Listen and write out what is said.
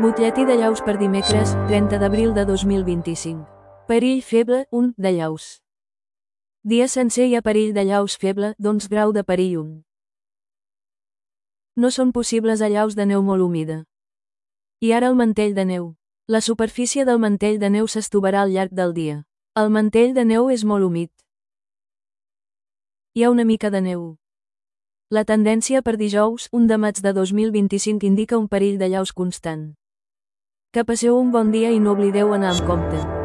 Butlletí de llaus per dimecres, 30 d'abril de 2025. Perill feble, 1, de llaus. Dia sencer hi ha perill de llaus feble, doncs grau de perill 1. No són possibles allaus de neu molt humida. I ara el mantell de neu. La superfície del mantell de neu s'estovarà al llarg del dia. El mantell de neu és molt humit. Hi ha una mica de neu. La tendència per dijous, 1 de maig de 2025 indica un perill de llaus constant. Que passeu un bon dia i no oblideu anar amb compte.